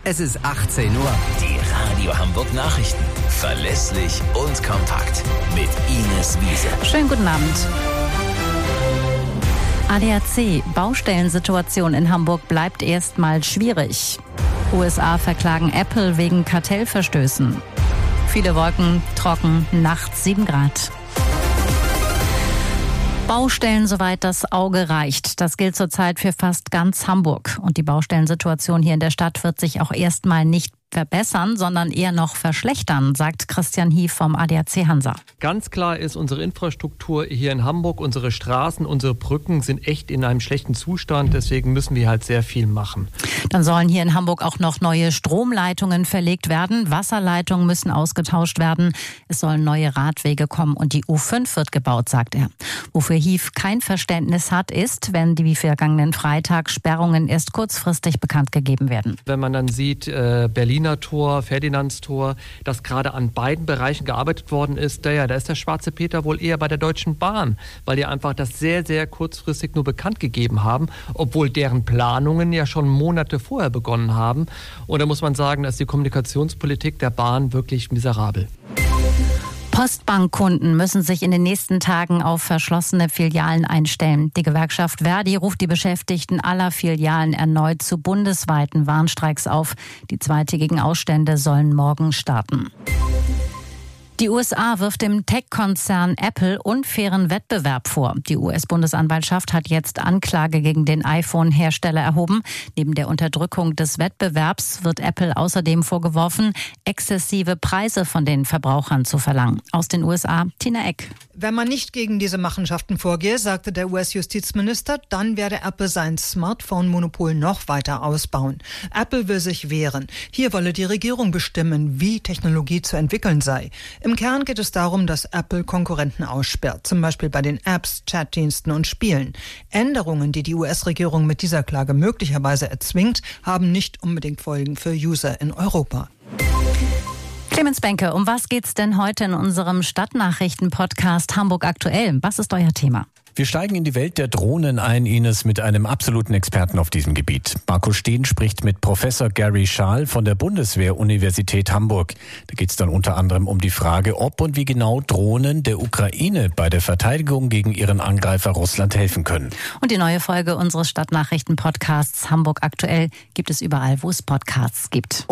Es ist 18 Uhr. Die Radio Hamburg Nachrichten. Verlässlich und kompakt. Mit Ines Wiese. Schönen guten Abend. ADAC, Baustellensituation in Hamburg bleibt erstmal schwierig. USA verklagen Apple wegen Kartellverstößen. Viele Wolken, trocken, nachts 7 Grad. Baustellen, soweit das Auge reicht. Das gilt zurzeit für fast ganz Hamburg. Und die Baustellensituation hier in der Stadt wird sich auch erstmal nicht verbessern, sondern eher noch verschlechtern, sagt Christian Hief vom ADAC Hansa. Ganz klar ist, unsere Infrastruktur hier in Hamburg, unsere Straßen, unsere Brücken sind echt in einem schlechten Zustand. Deswegen müssen wir halt sehr viel machen. Dann sollen hier in Hamburg auch noch neue Stromleitungen verlegt werden. Wasserleitungen müssen ausgetauscht werden. Es sollen neue Radwege kommen und die U5 wird gebaut, sagt er. Wofür Hief kein Verständnis hat, ist, wenn die wie vergangenen Freitag Sperrungen erst kurzfristig bekannt gegeben werden. Wenn man dann sieht, Berliner Tor, Ferdinandstor, dass gerade an beiden Bereichen gearbeitet worden ist, da ist der schwarze Peter wohl eher bei der Deutschen Bahn, weil die einfach das sehr, sehr kurzfristig nur bekannt gegeben haben, obwohl deren Planungen ja schon Monate vorher begonnen haben. Und da muss man sagen, dass die Kommunikationspolitik der Bahn wirklich miserabel. Postbankkunden müssen sich in den nächsten Tagen auf verschlossene Filialen einstellen. Die Gewerkschaft Verdi ruft die Beschäftigten aller Filialen erneut zu bundesweiten Warnstreiks auf. Die zweitägigen Ausstände sollen morgen starten. Die USA wirft dem Tech-Konzern Apple unfairen Wettbewerb vor. Die US-Bundesanwaltschaft hat jetzt Anklage gegen den iPhone-Hersteller erhoben. Neben der Unterdrückung des Wettbewerbs wird Apple außerdem vorgeworfen, exzessive Preise von den Verbrauchern zu verlangen. Aus den USA, Tina Eck. Wenn man nicht gegen diese Machenschaften vorgehe, sagte der US-Justizminister, dann werde Apple sein Smartphone-Monopol noch weiter ausbauen. Apple will sich wehren. Hier wolle die Regierung bestimmen, wie Technologie zu entwickeln sei. Im Kern geht es darum, dass Apple Konkurrenten aussperrt, zum Beispiel bei den Apps, Chatdiensten und Spielen. Änderungen, die die US-Regierung mit dieser Klage möglicherweise erzwingt, haben nicht unbedingt Folgen für User in Europa. Clemens Benke, um was geht's denn heute in unserem Stadtnachrichten-Podcast Hamburg aktuell? Was ist euer Thema? Wir steigen in die Welt der Drohnen ein, Ines, mit einem absoluten Experten auf diesem Gebiet. Marco Steen spricht mit Professor Gary Schaal von der Bundeswehr-Universität Hamburg. Da geht es dann unter anderem um die Frage, ob und wie genau Drohnen der Ukraine bei der Verteidigung gegen ihren Angreifer Russland helfen können. Und die neue Folge unseres Stadtnachrichten-Podcasts Hamburg aktuell gibt es überall, wo es Podcasts gibt.